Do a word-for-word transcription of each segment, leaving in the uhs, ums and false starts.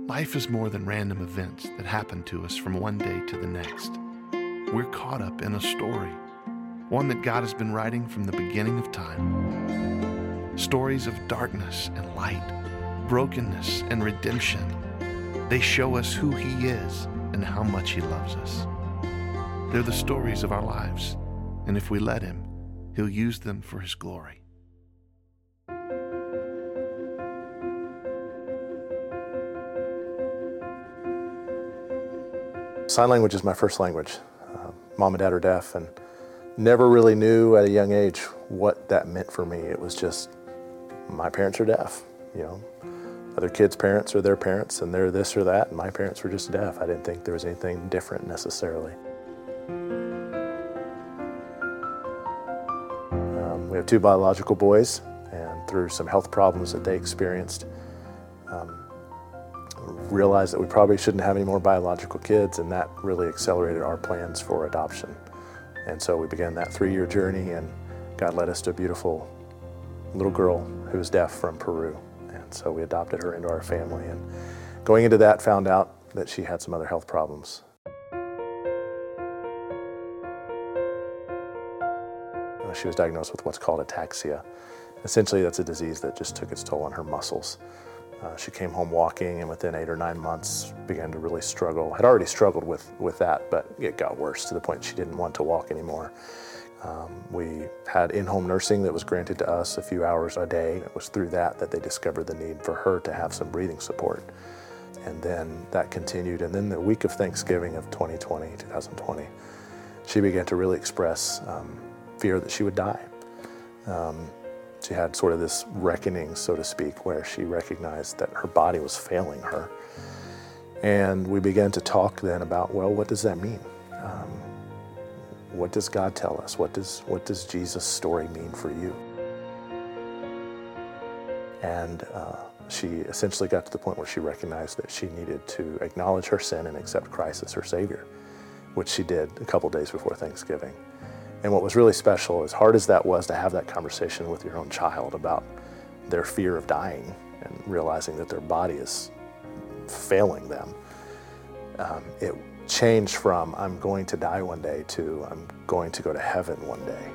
Life is more than random events that happen to us from one day to the next. We're caught up in a story, one that God has been writing from the beginning of time. Stories of darkness and light, brokenness and redemption. They show us who He is and how much He loves us. They're the stories of our lives, and if we let Him, He'll use them for His glory. Sign language is my first language. Uh, Mom and Dad are deaf, and never really knew at a young age what that meant for me. It was just, my parents are deaf, you know. Other kids' parents are their parents, and they're this or that, and my parents were just deaf. I didn't think there was anything different necessarily. Um, we have two biological boys, and through some health problems that they experienced, um, realized that we probably shouldn't have any more biological kids, and that really accelerated our plans for adoption. And so we began that three-year journey, and God led us to a beautiful little girl who was deaf from Peru. And so we adopted her into our family, and going into that, found out that she had some other health problems. Uh, She was diagnosed with what's called ataxia. Essentially, that's a disease that just took its toll on her muscles. Uh, she came home walking, and within eight or nine months began to really struggle. Had already struggled with, with that, but it got worse to the point she didn't want to walk anymore. Um, we had in-home nursing that was granted to us a few hours a day. It was through that that they discovered the need for her to have some breathing support. And then that continued, and then the week of Thanksgiving of twenty twenty, twenty twenty, she began to really express um, fear that she would die. Um, She had sort of this reckoning, so to speak, where she recognized that her body was failing her. And we began to talk then about, well, what does that mean? Um, what does God tell us? What does, what does Jesus' story mean for you? And uh, she essentially got to the point where she recognized that she needed to acknowledge her sin and accept Christ as her Savior, which she did a couple days before Thanksgiving. And what was really special, as hard as that was to have that conversation with your own child about their fear of dying and realizing that their body is failing them, um, it changed from I'm going to die one day to I'm going to go to heaven one day.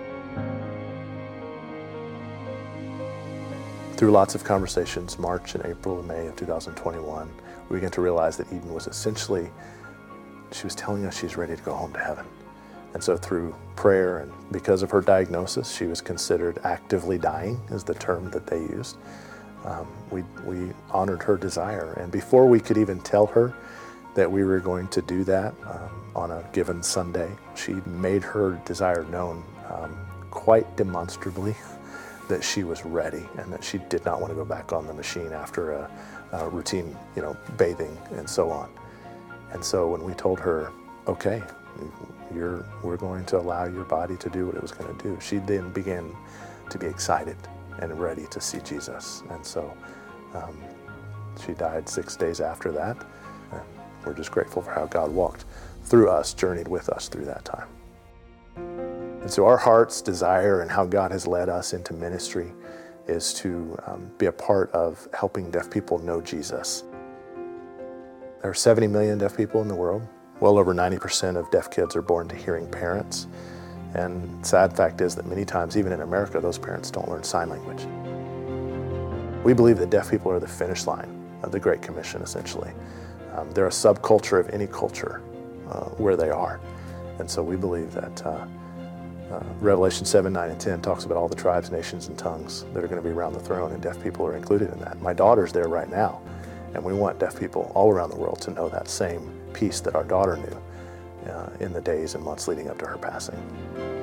Through lots of conversations, March and April and May of two thousand twenty-one, we began to realize that Eden was essentially, she was telling us she's ready to go home to heaven. And so through prayer, and because of her diagnosis, she was considered actively dying, is the term that they used. Um, we, we honored her desire. And before we could even tell her that we were going to do that um, on a given Sunday, she made her desire known um, quite demonstrably that she was ready and that she did not want to go back on the machine after a, a routine, you know, bathing and so on. And so when we told her, okay, You're, we're going to allow your body to do what it was going to do, she then began to be excited and ready to see Jesus. And so um, she died six days after that. And we're just grateful for how God walked through us, journeyed with us through that time. And so our heart's desire and how God has led us into ministry is to um, be a part of helping deaf people know Jesus. There are seventy million deaf people in the world. Well over ninety percent of deaf kids are born to hearing parents. And the sad fact is that many times, even in America, those parents don't learn sign language. We believe that deaf people are the finish line of the Great Commission, essentially. Um, they're a subculture of any culture uh, where they are. And so we believe that uh, uh, Revelation seven, nine, and ten talks about all the tribes, nations, and tongues that are going to be around the throne, and deaf people are included in that. My daughter's there right now, and we want deaf people all around the world to know that same peace that our daughter knew uh, in the days and months leading up to her passing.